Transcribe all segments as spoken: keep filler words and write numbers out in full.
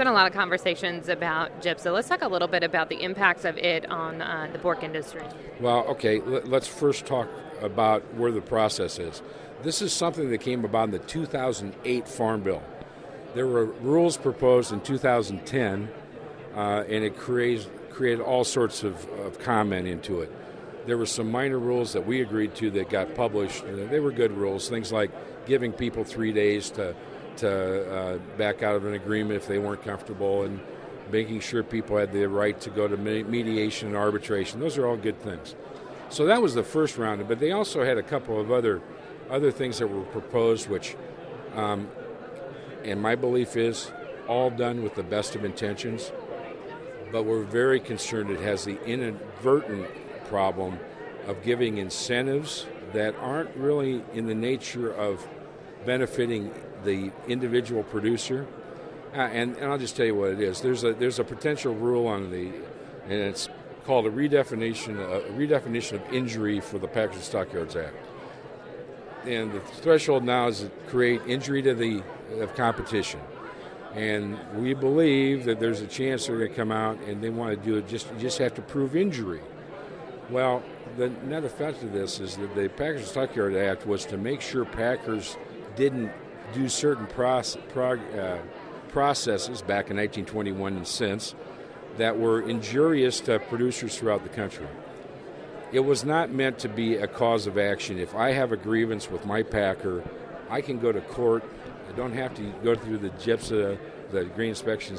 been a lot of conversations about gypsa. Let's talk a little bit about the impacts of it on uh, the pork industry. Well, okay, let's first talk about where the process is. This is something that came about in the two thousand eight Farm Bill. There were rules proposed in two thousand ten, uh, and it creates, created all sorts of, of comment into it. There were some minor rules that we agreed to that got published. They were good rules, things like giving people three days to to uh, back out of an agreement if they weren't comfortable, and making sure people had the right to go to mediation and arbitration. Those are all good things. So that was the first round, but they also had a couple of other other things that were proposed, which, um, and my belief is, all done with the best of intentions, but we're very concerned it has the inadvertent problem of giving incentives that aren't really in the nature of benefiting the individual producer. Uh, and, and I'll just tell you what it is. There's a there's a potential rule on the, and it's called a redefinition a redefinition of injury for the Packers and Stockyards Act. And the threshold now is to create injury to the of competition. And we believe that there's a chance they're going to come out and they want to do it. Just you just have to prove injury. Well, the net effect of this is that the Packers and Stockyards Act was to make sure Packers didn't do certain process, prog, uh, processes back in nineteen twenty-one and since that were injurious to producers throughout the country. It was not meant to be a cause of action. If I have a grievance with my packer, I can go to court. I don't have to go through the gypsa, the Grain Inspection,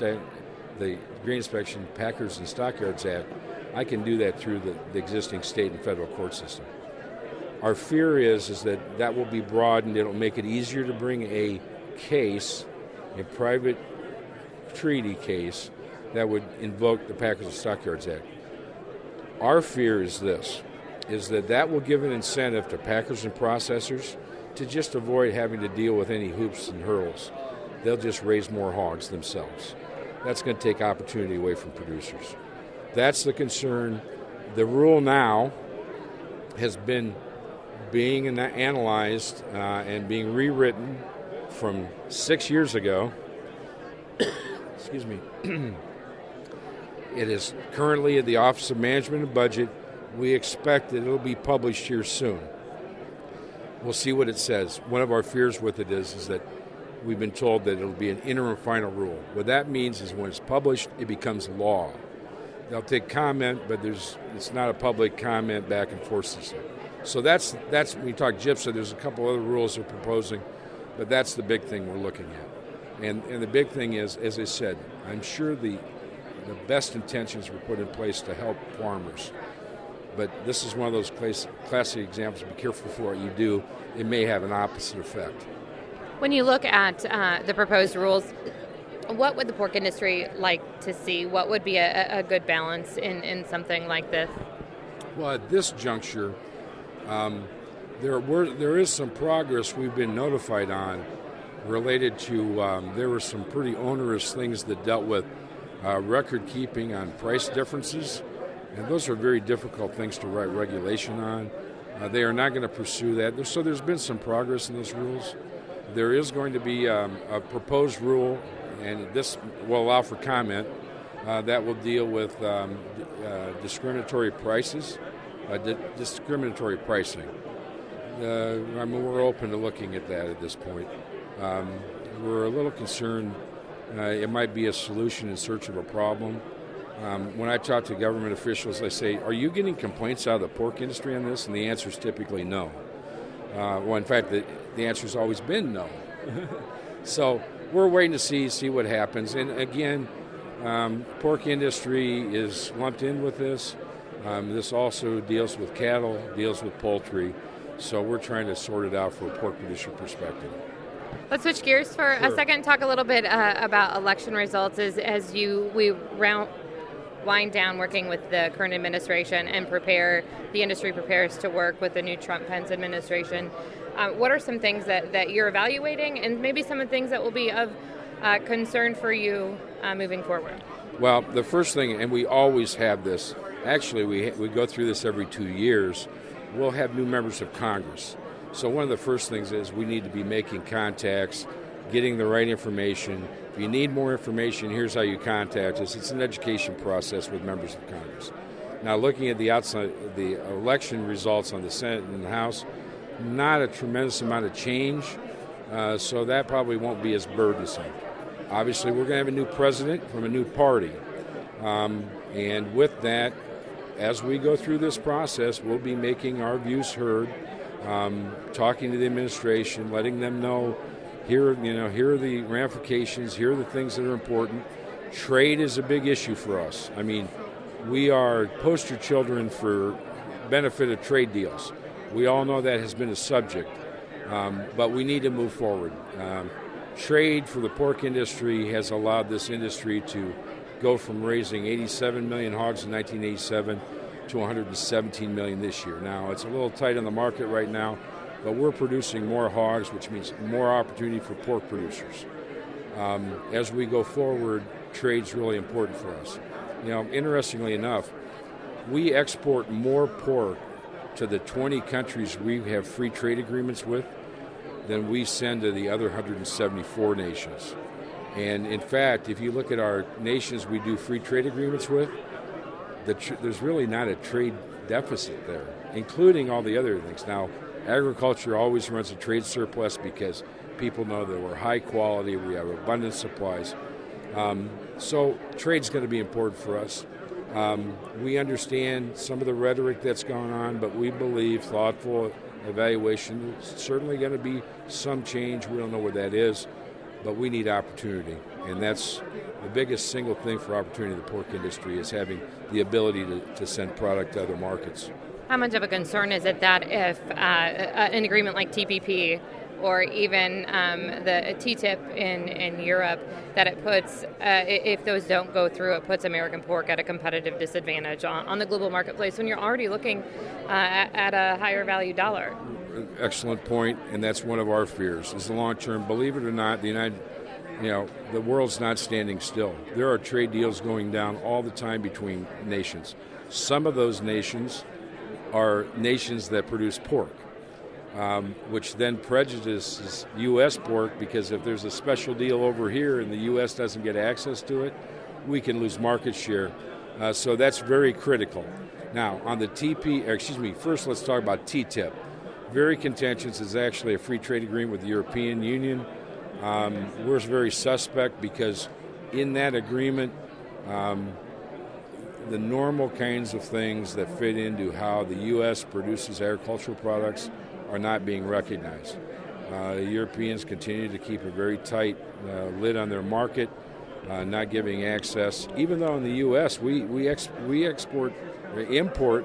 the Grain Inspection Packers and Stockyards Act. I can do that through the, the existing state and federal court system. Our fear is, is that that will be broadened. It'll make it easier to bring a case, a private treaty case, that would invoke the Packers and Stockyards Act. Our fear is this, is that that will give an incentive to packers and processors to just avoid having to deal with any hoops and hurdles. They'll just raise more hogs themselves. That's going to take opportunity away from producers. That's the concern. The rule now has been being analyzed uh, and being rewritten from six years ago. Excuse me. It is currently at the Office of Management and Budget. We expect that it'll be published here soon. We'll see what it says. One of our fears with it is, is that we've been told that it'll be an interim final rule. What that means is when it's published, it becomes law. They'll take comment, but there's it's not a public comment back and forth system. So that's that's when we talk gypsa. There's a couple other rules they're proposing, but that's the big thing we're looking at. And and the big thing is, as I said, I'm sure the the best intentions were put in place to help farmers. But this is one of those classic examples. Be careful for what you do. It may have an opposite effect. When you look at uh, the proposed rules, what would the pork industry like to see? What would be a, a good balance in, in something like this? Well, at this juncture, um, there were there is some progress we've been notified on related to, um, there were some pretty onerous things that dealt with uh, record keeping on price differences. And those are very difficult things to write regulation on. Uh, they are not going to pursue that. So there's been some progress in those rules. There is going to be um, a proposed rule, and this will allow for comment, uh, that will deal with um, uh, discriminatory prices, uh, di- discriminatory pricing. Uh, I mean, we're open to looking at that at this point. Um, we're a little concerned uh, it might be a solution in search of a problem. Um, when I talk to government officials, I say, are you getting complaints out of the pork industry on this? And the answer is typically no. Uh, well, in fact, the, the answer has always been no. So we're waiting to see see what happens. And again, um, pork industry is lumped in with this. Um, this also deals with cattle, deals with poultry. So we're trying to sort it out from a pork producer perspective. Let's switch gears for Sure. a second and talk a little bit uh, about election results as, as you we round. wind down working with the current administration and prepare, the industry prepares to work with the new Trump-Pence administration. Uh, what are some things that, that you're evaluating and maybe some of the things that will be of uh, concern for you uh, moving forward? Well, the first thing, and we always have this, actually we we go through this every two years, we'll have new members of Congress. So one of the first things is we need to be making contacts getting the right information. If you need more information, here's how you contact us. It's an education process with members of Congress. Now, looking at the outside, the election results on the Senate and the House, not a tremendous amount of change, uh, so that probably won't be as burdensome. Obviously, we're going to have a new president from a new party, um, and with that, as we go through this process, we'll be making our views heard, um, talking to the administration, letting them know here, you know, here are the ramifications, here are the things that are important. Trade is a big issue for us. I mean, we are poster children for benefit of trade deals. We all know that has been a subject, um, but we need to move forward. Um, trade for the pork industry has allowed this industry to go from raising eighty-seven million hogs in nineteen eighty-seven to one hundred seventeen million this year. Now, it's a little tight on the market right now, but we're producing more hogs, which means more opportunity for pork producers. Um, as we go forward, trade's really important for us. You know, interestingly enough, we export more pork to the twenty countries we have free trade agreements with than we send to the other one hundred seventy-four nations. And in fact, if you look at our nations we do free trade agreements with, the tr- there's really not a trade deficit there, including all the other things. Now, agriculture always runs a trade surplus because people know that we're high quality, we have abundant supplies. Um, so trade's going to be important for us. Um, we understand some of the rhetoric that's going on, but we believe thoughtful evaluation is certainly going to be some change. We don't know what that is, but we need opportunity. And that's the biggest single thing for opportunity in the pork industry is having the ability to, to send product to other markets. How much of a concern is it that if uh, an agreement like T P P or even um, the T T I P in, in Europe, that it puts, uh, if those don't go through, it puts American pork at a competitive disadvantage on, on the global marketplace when you're already looking uh, at, at a higher value dollar? Excellent point, and that's one of our fears is the long term. Believe it or not, the United, you know, the world's not standing still. There are trade deals going down all the time between nations. Some of those nations are nations that produce pork. Um, which then prejudices U S pork because if there's a special deal over here and the U S doesn't get access to it, we can lose market share. Uh, so that's very critical. Now, on the T P, excuse me, first let's talk about T T I P. Very contentious. It's actually a free trade agreement with the European Union. Um, we're very suspect because in that agreement, um, the normal kinds of things that fit into how the U S produces agricultural products are not being recognized. Uh, Europeans continue to keep a very tight uh, lid on their market, uh, not giving access. Even though in the U S we we ex- we export, we import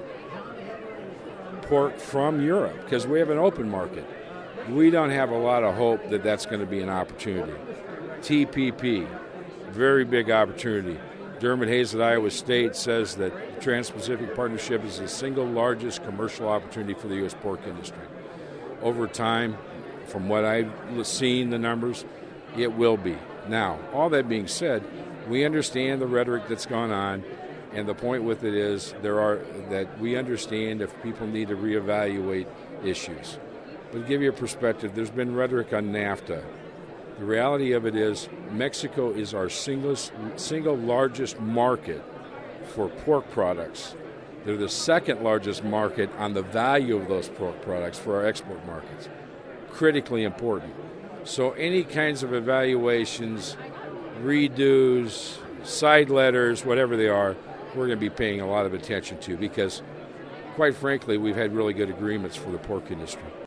pork from Europe because we have an open market. We don't have a lot of hope that that's going to be an opportunity. T P P, very big opportunity. Dermot Hayes at Iowa State says that the Trans-Pacific Partnership is the single largest commercial opportunity for the U S pork industry. Over time, from what I've seen, the numbers, it will be. Now, all that being said, we understand the rhetoric that's gone on, and the point with it is there are that we understand if people need to reevaluate issues. But to give you a perspective, there's been rhetoric on NAFTA. The reality of it is Mexico is our single, single largest market for pork products. They're the second largest market on the value of those pork products for our export markets. Critically important. So any kinds of evaluations, redos, side letters, whatever they are, we're going to be paying a lot of attention to because, quite frankly, we've had really good agreements for the pork industry.